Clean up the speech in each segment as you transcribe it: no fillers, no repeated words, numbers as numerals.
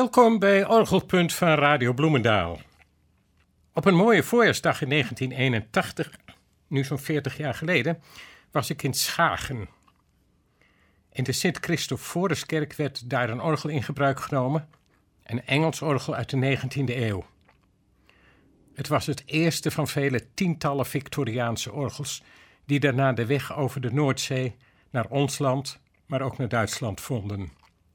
Welkom bij Orgelpunt van Radio Bloemendaal. Op een mooie voorjaarsdag in 1981, nu zo'n 40 jaar geleden, was ik in Schagen. In de Sint-Christophoruskerk werd daar een orgel in gebruik genomen, een Engels orgel uit de 19e eeuw. Het was het eerste van vele tientallen Victoriaanse orgels die daarna de weg over de Noordzee naar ons land, maar ook naar Duitsland vonden.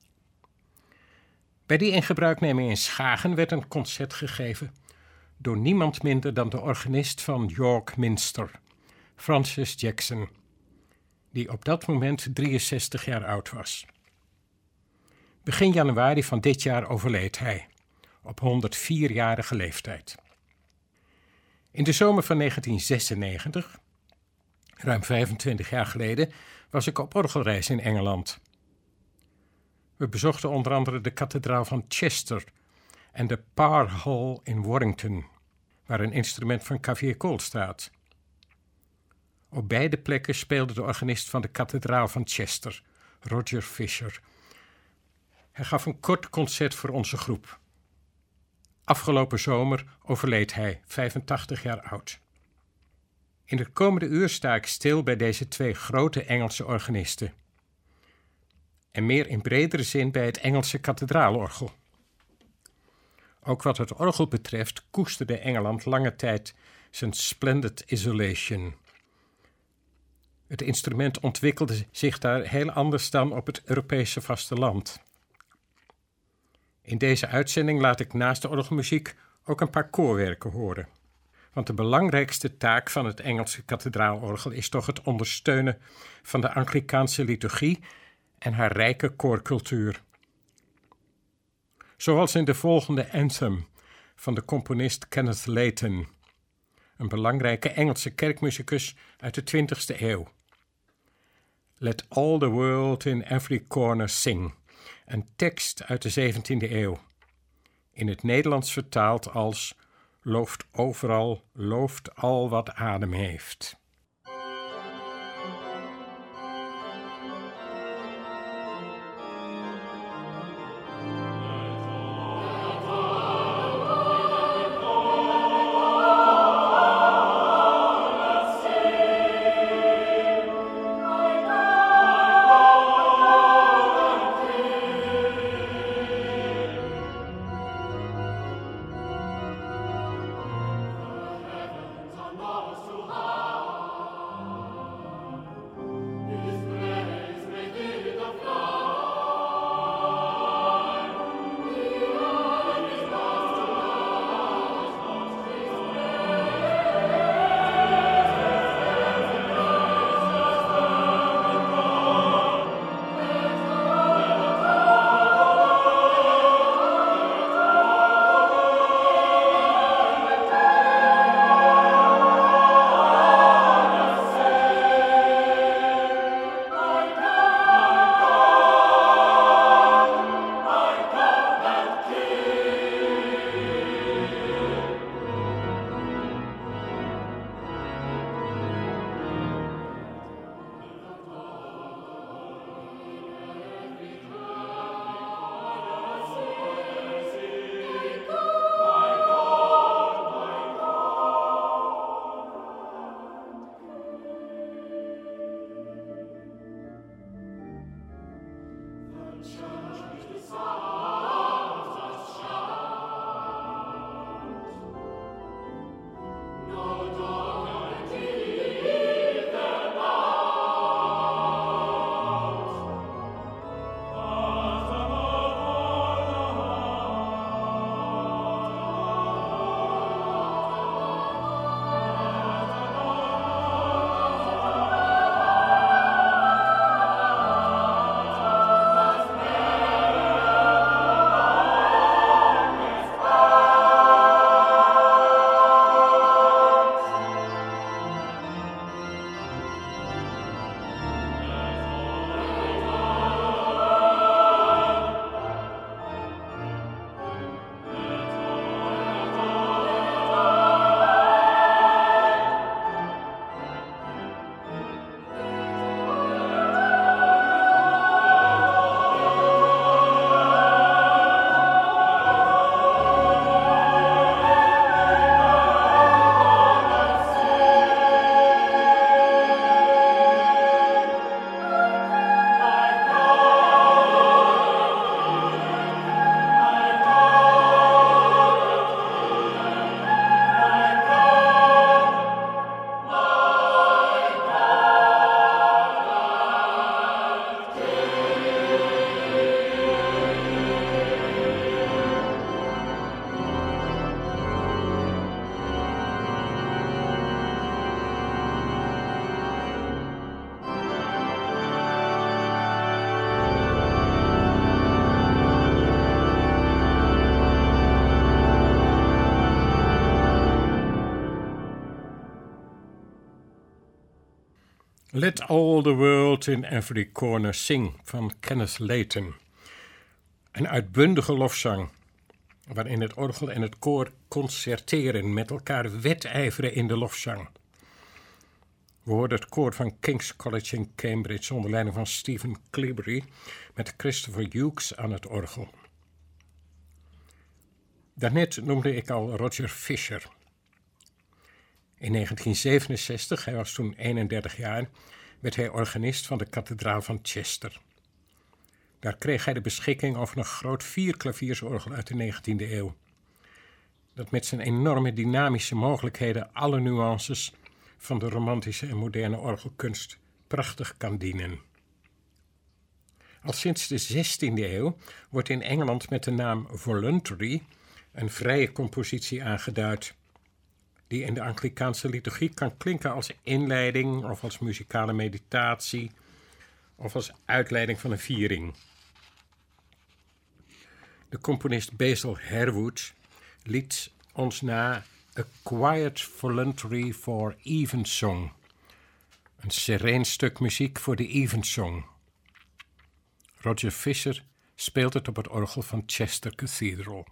Bij die ingebruikneming in Schagen werd een concert gegeven door niemand minder dan de organist van York Minster, Francis Jackson, die op dat moment 63 jaar oud was. Begin januari van dit jaar overleed hij, op 104-jarige leeftijd. In de zomer van 1996, ruim 25 jaar geleden, was ik op orgelreis in Engeland. We bezochten onder andere de kathedraal van Chester en de Parr Hall in Warrington, waar een instrument van Xavier Cole staat. Op beide plekken speelde de organist van de kathedraal van Chester, Roger Fisher. Hij gaf een kort concert voor onze groep. Afgelopen zomer overleed hij, 85 jaar oud. In het komende uur sta ik stil bij deze twee grote Engelse organisten. En meer in bredere zin bij het Engelse kathedraalorgel. Ook wat het orgel betreft koesterde Engeland lange tijd zijn splendid isolation. Het instrument ontwikkelde zich daar heel anders dan op het Europese vasteland. In deze uitzending laat ik naast de orgelmuziek ook een paar koorwerken horen. Want de belangrijkste taak van het Engelse kathedraalorgel is toch het ondersteunen van de Anglicaanse liturgie en haar rijke koorcultuur. Zoals in de volgende anthem van de componist Kenneth Layton, een belangrijke Engelse kerkmusicus uit de 20e eeuw. Let all the world in every corner sing, een tekst uit de 17e eeuw. In het Nederlands vertaald als looft overal, looft al wat adem heeft. Knows to how Let All the World in Every Corner Sing van Kenneth Layton. Een uitbundige lofzang, waarin het orgel en het koor concerteren, met elkaar wedijveren in de lofzang. We hoorden het koor van King's College in Cambridge onder leiding van Stephen Cleobury met Christopher Hughes aan het orgel. Daarnet noemde ik al Roger Fisher. In 1967, hij was toen 31 jaar, werd hij organist van de kathedraal van Chester. Daar kreeg hij de beschikking over een groot vierklaviersorgel uit de 19e eeuw. Dat met zijn enorme dynamische mogelijkheden alle nuances van de romantische en moderne orgelkunst prachtig kan dienen. Al sinds de 16e eeuw wordt in Engeland met de naam voluntary een vrije compositie aangeduid, die in de Anglikaanse liturgie kan klinken als inleiding of als muzikale meditatie of als uitleiding van een viering. De componist Basil Harewood liet ons na A Quiet Voluntary for Evensong, een sereen stuk muziek voor de evensong. Roger Fisher speelt het op het orgel van Chester Cathedral.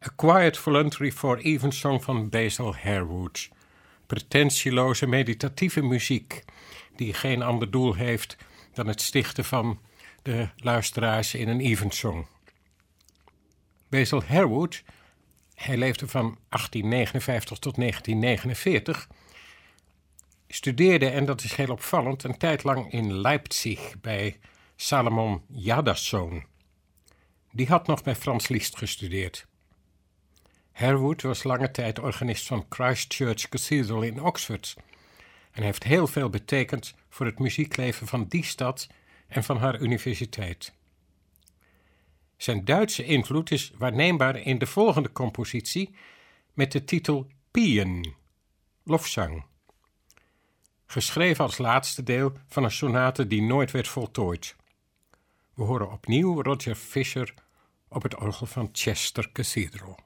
A Quiet Voluntary for Evensong van Basil Harewood. Pretentieloze meditatieve muziek die geen ander doel heeft dan het stichten van de luisteraars in een evensong. Basil Harewood, hij leefde van 1859 tot 1949, studeerde, en dat is heel opvallend, een tijd lang in Leipzig bij Salomon Jadassohn. Die had nog bij Franz Liszt gestudeerd. Harewood was lange tijd organist van Christ Church Cathedral in Oxford en heeft heel veel betekend voor het muziekleven van die stad en van haar universiteit. Zijn Duitse invloed is waarneembaar in de volgende compositie met de titel Pien, lofzang. Geschreven als laatste deel van een sonate die nooit werd voltooid. We horen opnieuw Roger Fisher op het orgel van Chester Cathedral.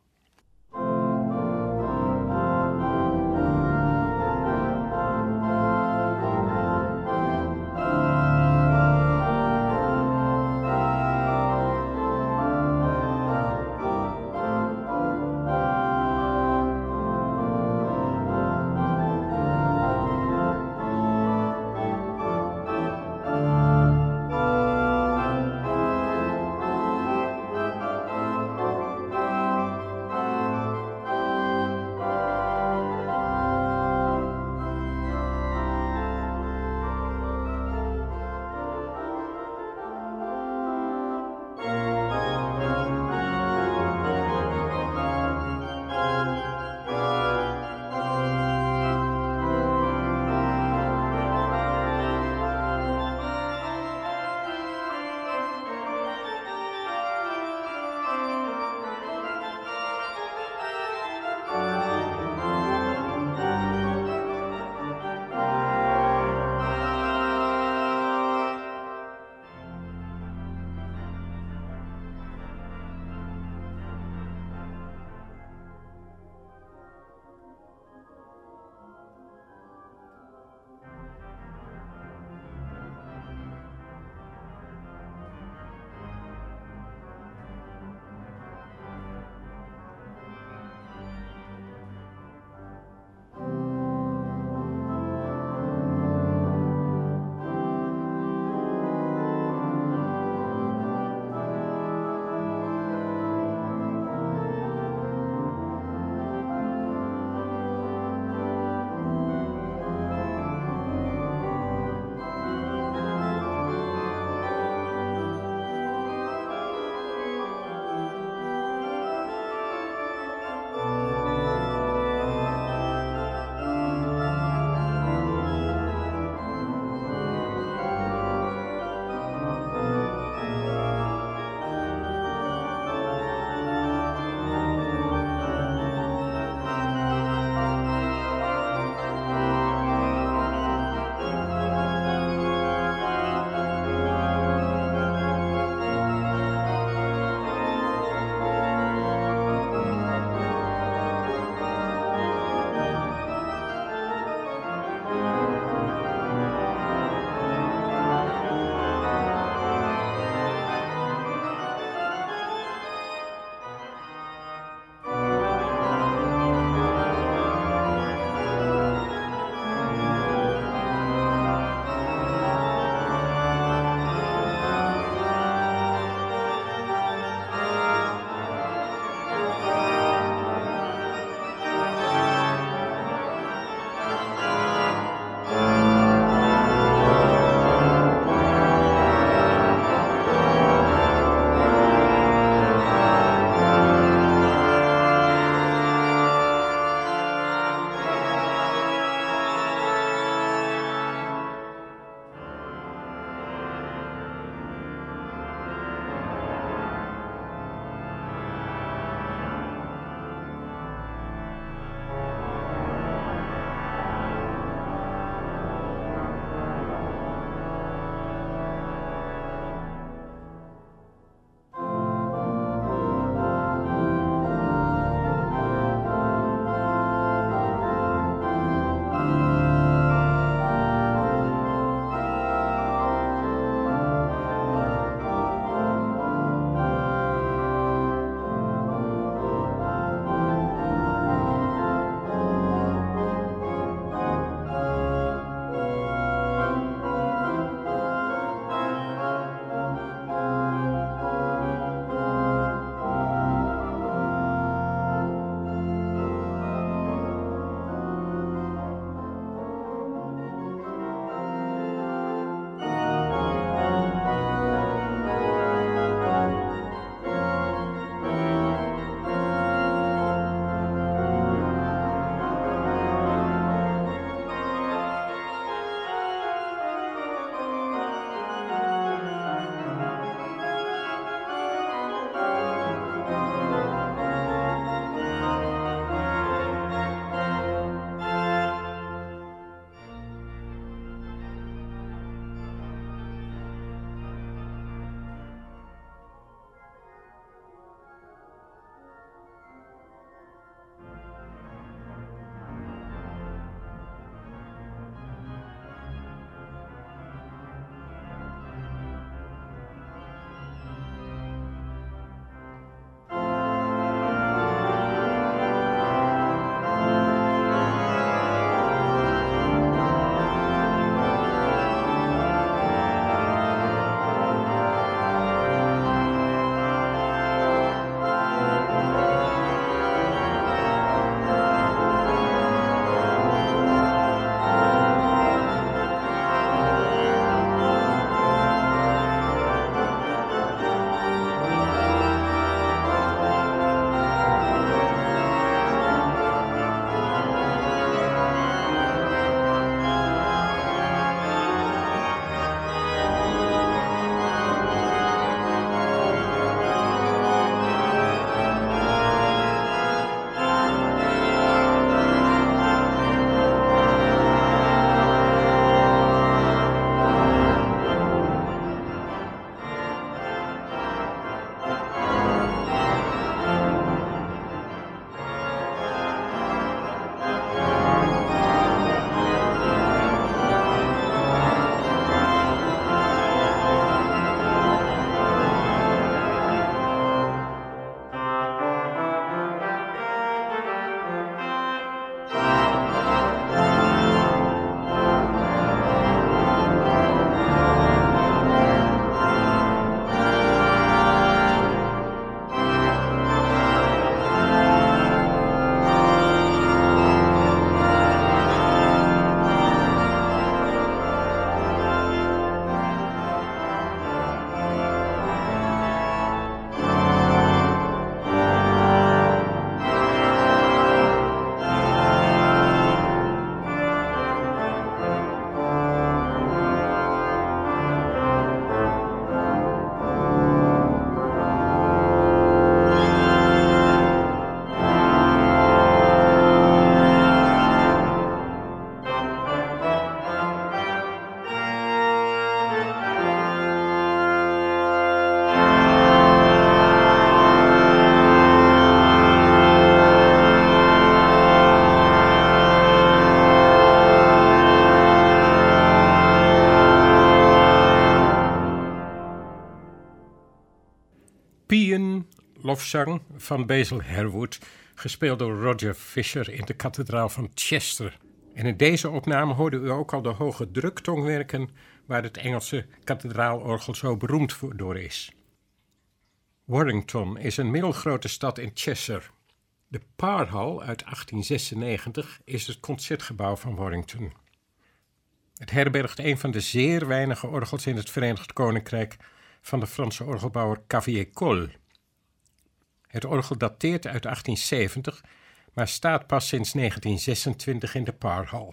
lofzang van Basil Harewood, gespeeld door Roger Fisher in de kathedraal van Chester. En in deze opname hoorde u ook al de hoge druktongwerken waar het Engelse kathedraalorgel zo beroemd door is. Warrington is een middelgrote stad in Cheshire. De Parr Hall uit 1896 is het concertgebouw van Warrington. Het herbergt een van de zeer weinige orgels in het Verenigd Koninkrijk van de Franse orgelbouwer Caviezel. Het orgel dateert uit 1870, maar staat pas sinds 1926 in de Parr Hall.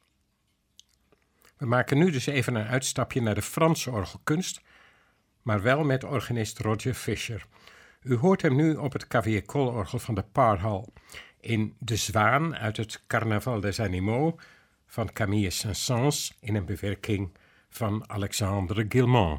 We maken nu dus even een uitstapje naar de Franse orgelkunst, maar wel met organist Roger Fisher. U hoort hem nu op het Caviezel-orgel van de Parr Hall in De Zwaan uit het Carnaval des Animaux van Camille Saint-Saëns in een bewerking van Alexandre Guilmant.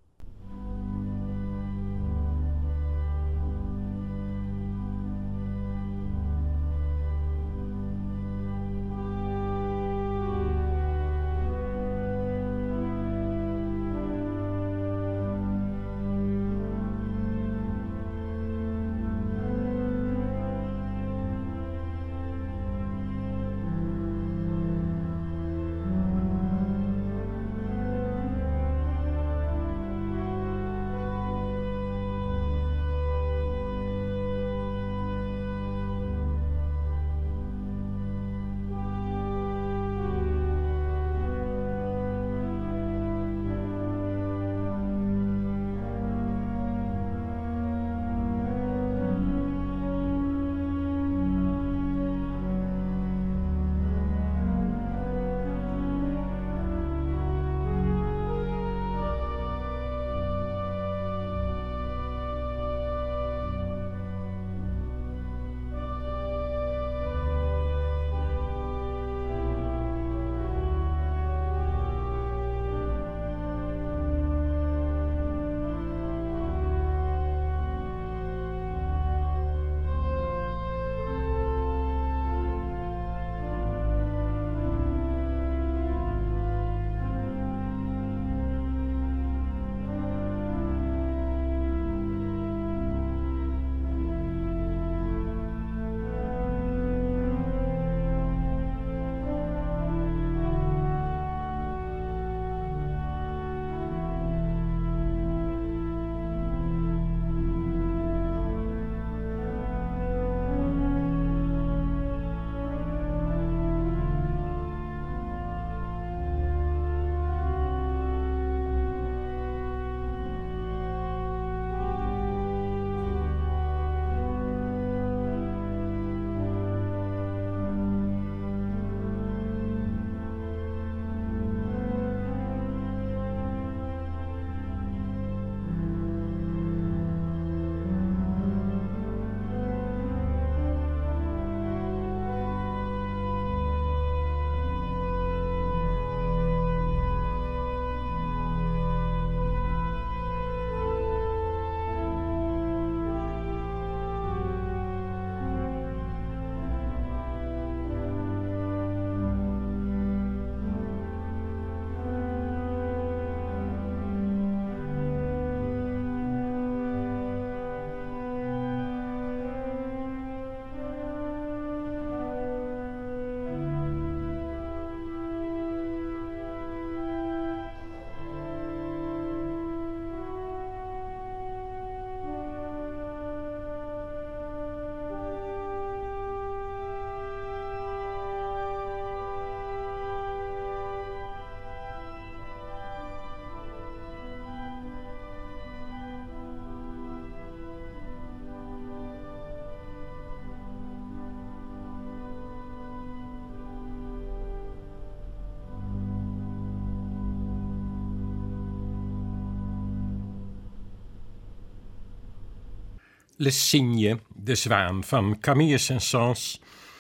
Le Cygne, De Zwaan van Camille Saint-Saëns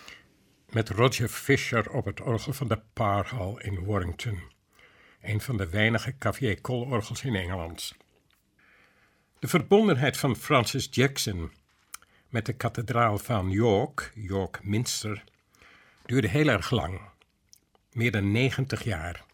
met Roger Fisher op het orgel van de Parr Hall in Warrington. Een van de weinige Caviezel-orgels in Engeland. De verbondenheid van Francis Jackson met de kathedraal van York Minster, duurde heel erg lang. Meer dan 90 jaar.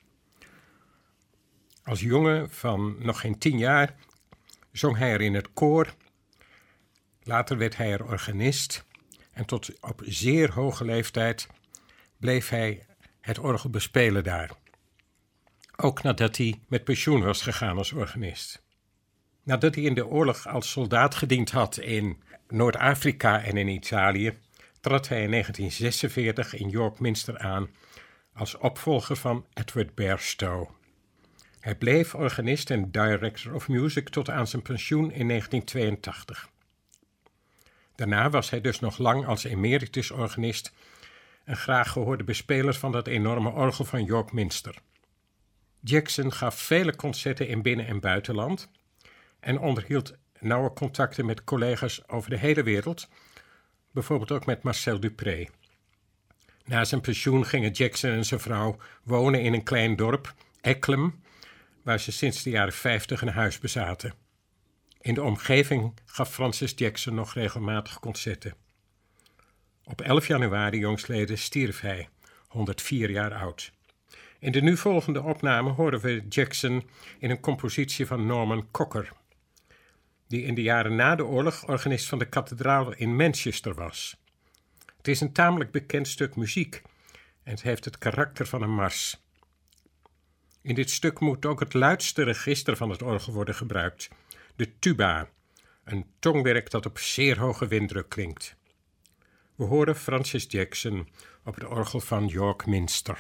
Als jongen van nog geen 10 jaar zong hij er in het koor, Later werd hij er organist en tot op zeer hoge leeftijd bleef hij het orgel bespelen daar. Ook nadat hij met pensioen was gegaan als organist. Nadat hij in de oorlog als soldaat gediend had in Noord-Afrika en in Italië, trad hij in 1946 in York Minster aan als opvolger van Edward Bairstow. Hij bleef organist en director of music tot aan zijn pensioen in 1982. Daarna was hij dus nog lang als emeritus-organist een graag gehoorde bespeler van dat enorme orgel van York Minster. Jackson gaf vele concerten in binnen- en buitenland en onderhield nauwe contacten met collega's over de hele wereld, bijvoorbeeld ook met Marcel Dupré. Na zijn pensioen gingen Jackson en zijn vrouw wonen in een klein dorp, Ecklem, waar ze sinds de jaren 50 een huis bezaten. In de omgeving gaf Francis Jackson nog regelmatig concerten. Op 11 januari jongstleden stierf hij, 104 jaar oud. In de nu volgende opname horen we Jackson in een compositie van Norman Cocker, die in de jaren na de oorlog organist van de kathedraal in Manchester was. Het is een tamelijk bekend stuk muziek en het heeft het karakter van een mars. In dit stuk moet ook het luidste register van het orgel worden gebruikt, de tuba, een tongwerk dat op zeer hoge winddruk klinkt. We horen Francis Jackson op het orgel van York Minster.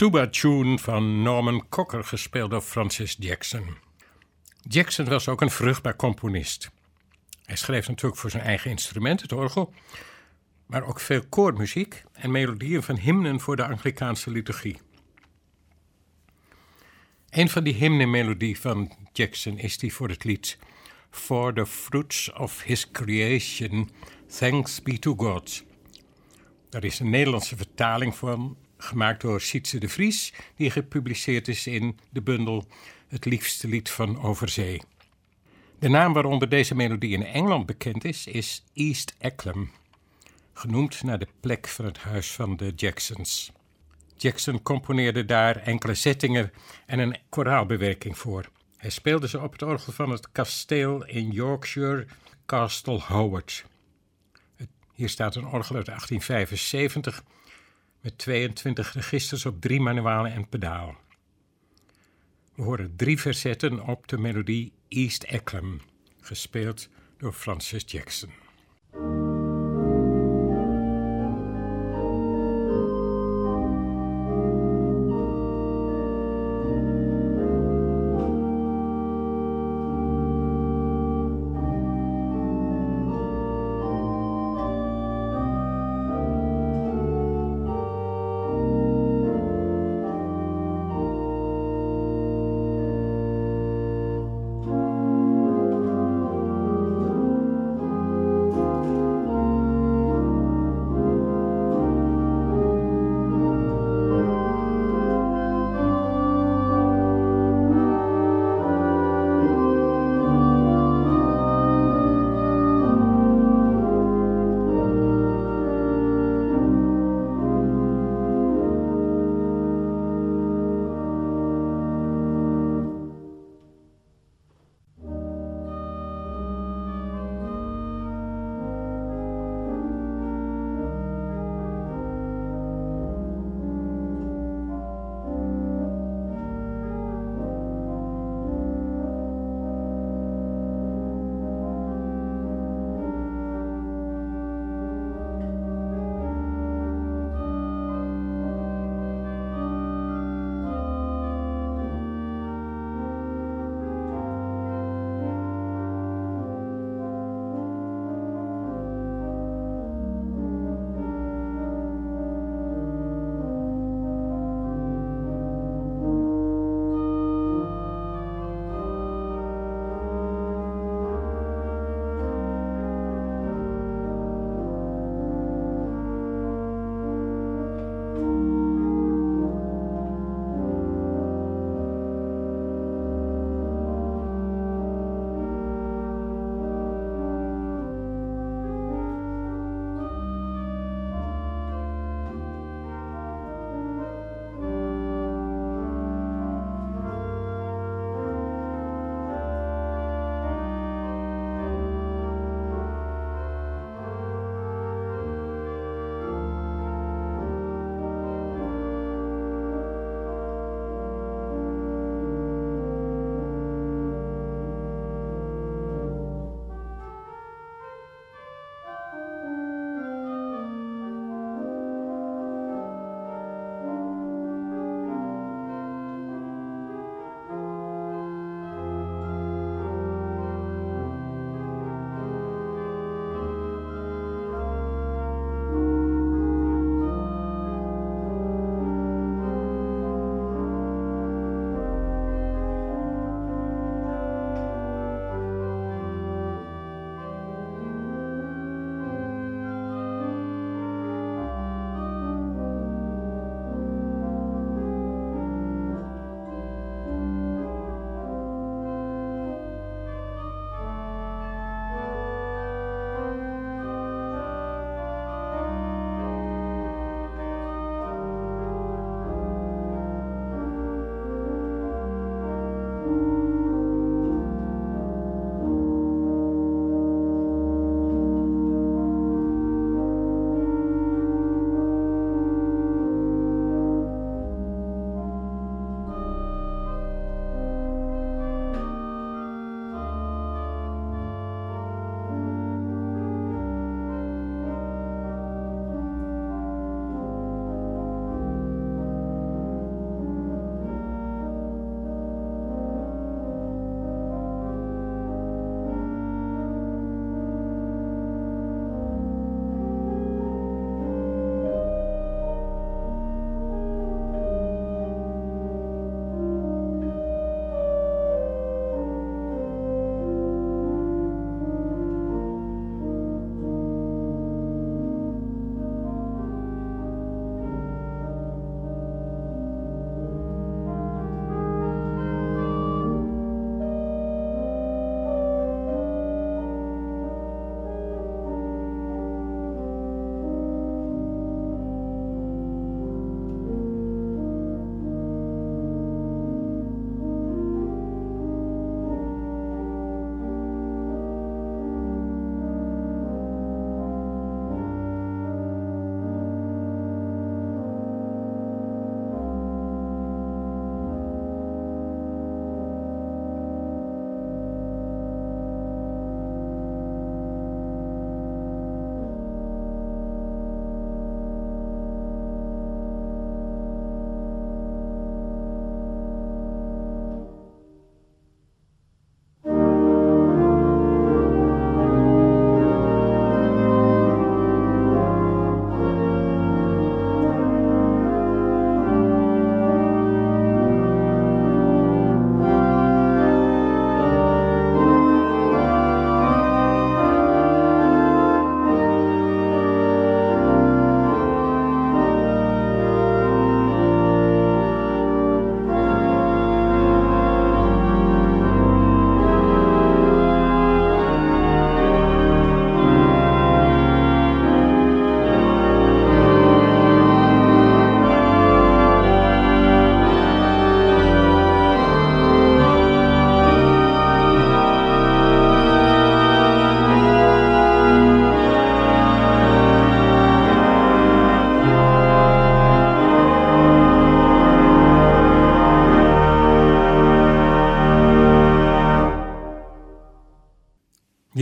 Tuba Tune van Norman Cocker, gespeeld door Francis Jackson. Jackson was ook een vruchtbaar componist. Hij schreef natuurlijk voor zijn eigen instrument, het orgel, maar ook veel koormuziek en melodieën van hymnen voor de Anglikaanse liturgie. Een van die hymnemelodieën van Jackson is die voor het lied For the fruits of his creation, thanks be to God. Daar is een Nederlandse vertaling van, gemaakt door Sietse de Vries, die gepubliceerd is in de bundel Het liefste lied van Overzee. De naam waaronder deze melodie in Engeland bekend is East Ecklam, genoemd naar de plek van het huis van de Jacksons. Jackson componeerde daar enkele zettingen en een koraalbewerking voor. Hij speelde ze op het orgel van het kasteel in Yorkshire, Castle Howard. Hier staat een orgel uit 1875 met 22 registers op 3 manualen en pedaal. We horen 3 verzetten op de melodie East Ecklam, gespeeld door Francis Jackson.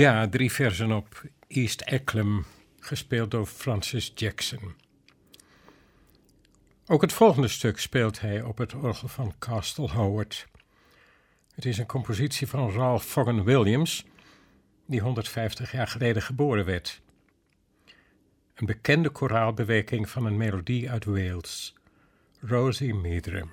Ja, 3 verzen op East Ecklem, gespeeld door Francis Jackson. Ook het volgende stuk speelt hij op het orgel van Castle Howard. Het is een compositie van Ralph Vaughan Williams, die 150 jaar geleden geboren werd. Een bekende koraalbewerking van een melodie uit Wales, Rosie Meadre.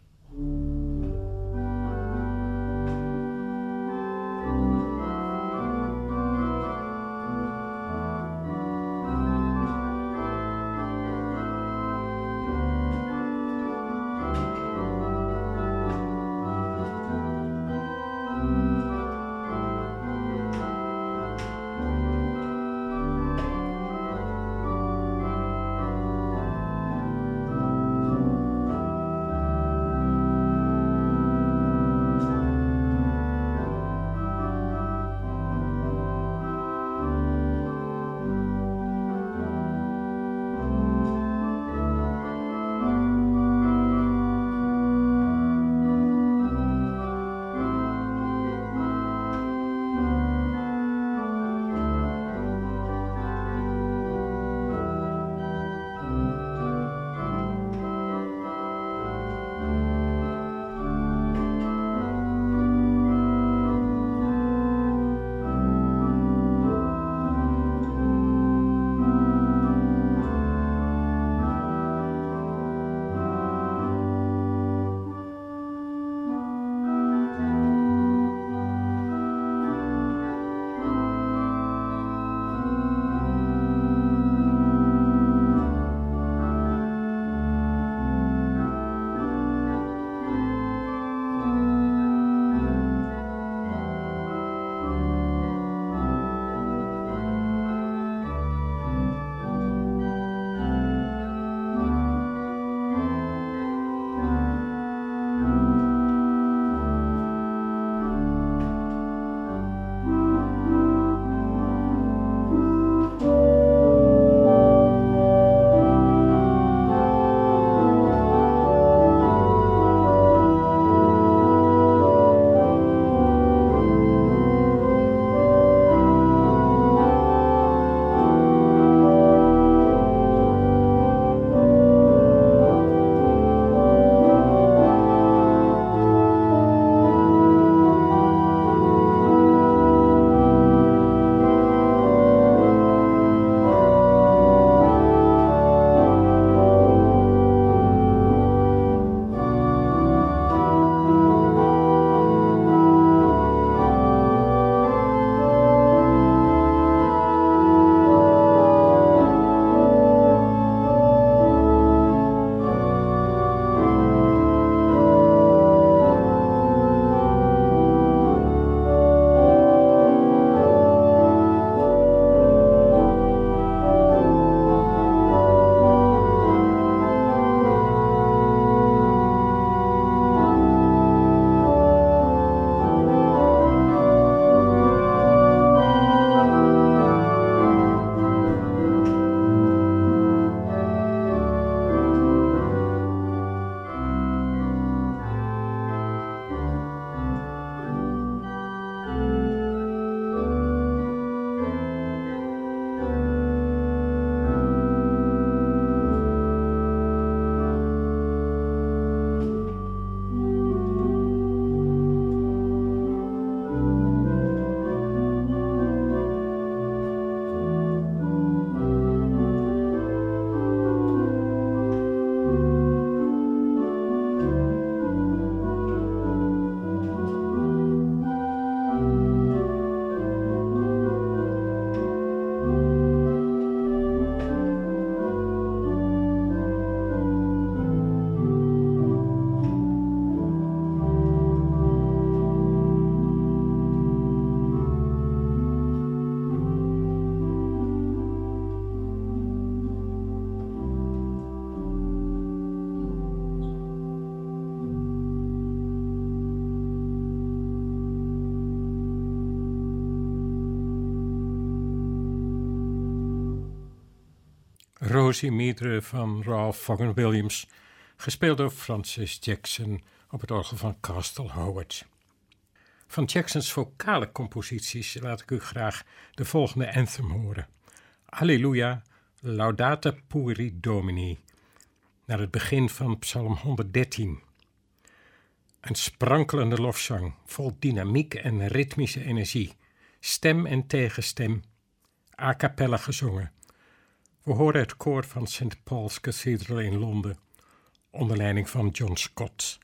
Rosie Meadre van Ralph Vaughan Williams, gespeeld door Francis Jackson op het orgel van Castle Howard. Van Jacksons vocale composities laat ik u graag de volgende anthem horen. Alleluia, laudate pueri Domini, naar het begin van Psalm 113. Een sprankelende lofzang, vol dynamiek en ritmische energie, stem en tegenstem, a cappella gezongen. We horen het koor van St. Paul's Cathedral in Londen, onder leiding van John Scott.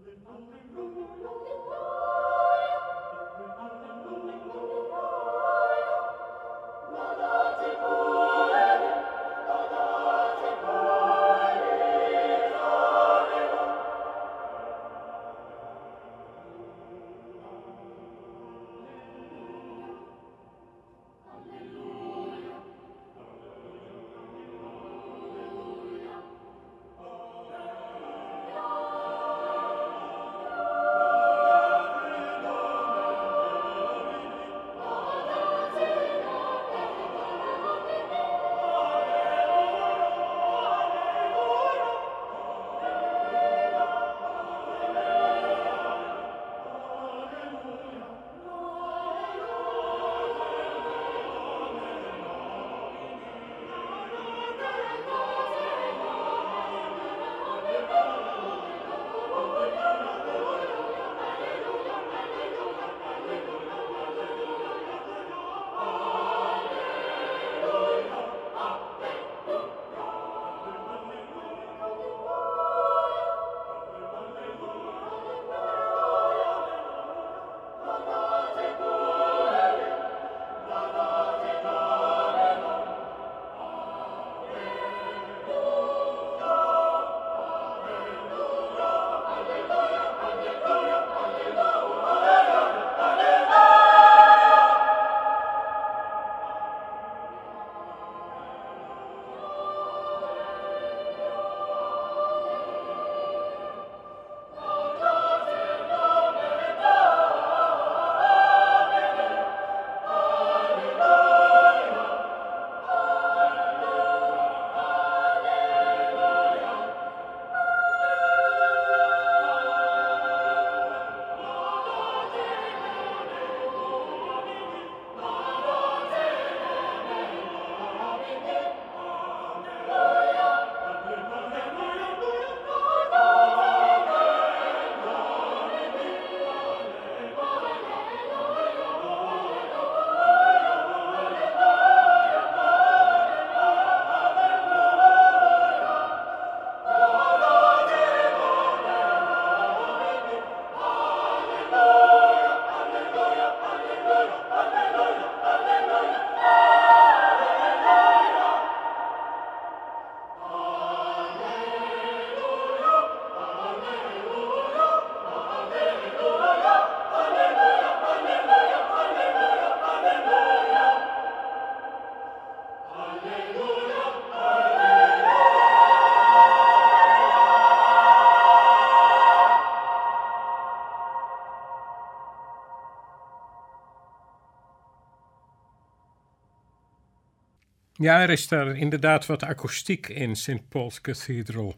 Ja, er is daar inderdaad wat akoestiek in St. Paul's Cathedral.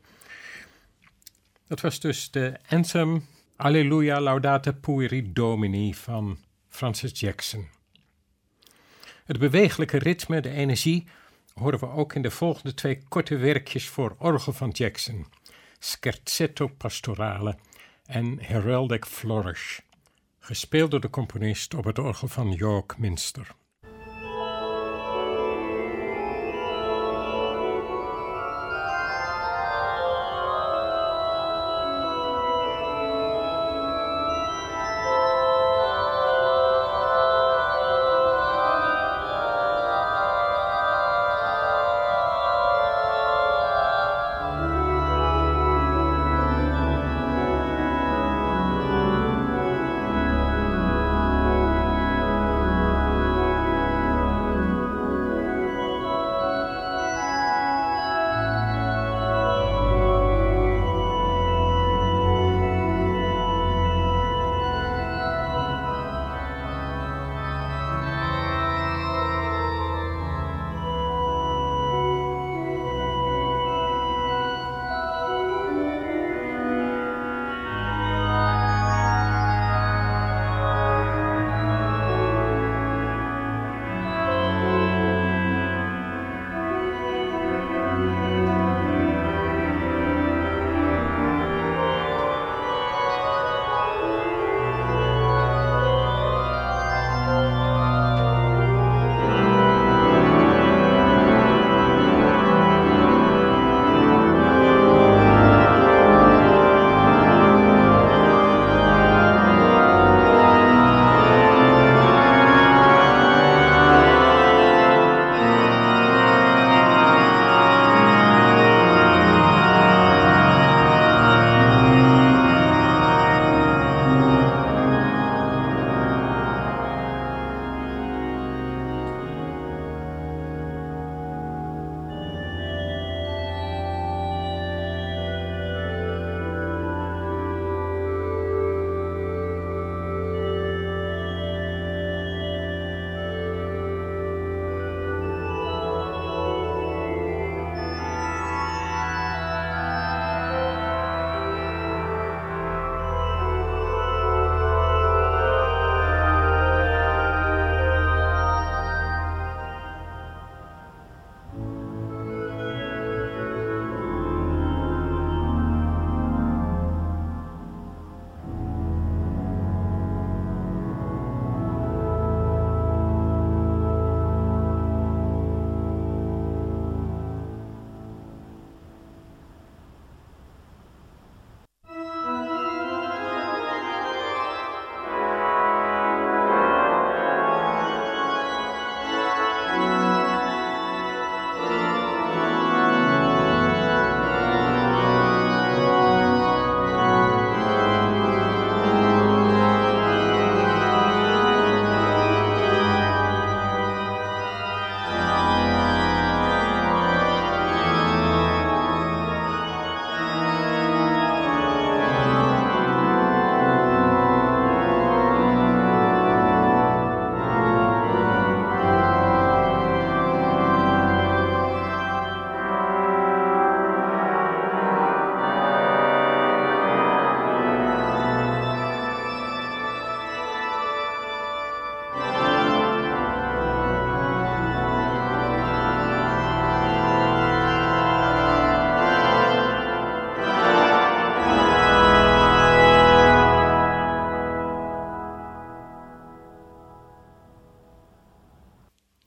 Dat was dus de anthem Alleluia Laudate Pueri Domini van Francis Jackson. Het bewegelijke ritme, de energie, horen we ook in de volgende 2 korte werkjes voor orgel van Jackson. Scherzetto Pastorale en Heraldic Flourish, gespeeld door de componist op het orgel van York Minster.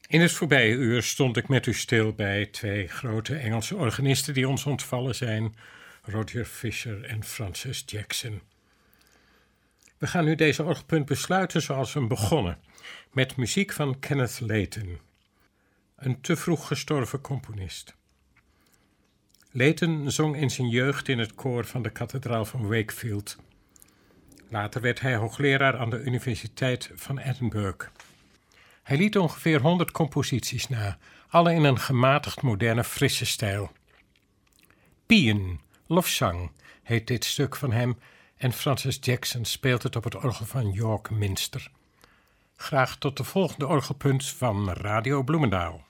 In het voorbije uur stond ik met u stil bij 2 grote Engelse organisten die ons ontvallen zijn, Roger Fisher en Francis Jackson. We gaan nu deze orgelpunt besluiten zoals we hem begonnen, met muziek van Kenneth Layton, een te vroeg gestorven componist. Layton zong in zijn jeugd in het koor van de kathedraal van Wakefield. Later werd hij hoogleraar aan de Universiteit van Edinburgh. Hij liet ongeveer 100 composities na, alle in een gematigd moderne frisse stijl. Pien, lofzang, heet dit stuk van hem en Francis Jackson speelt het op het orgel van York Minster. Graag tot de volgende orgelpunt van Radio Bloemendaal.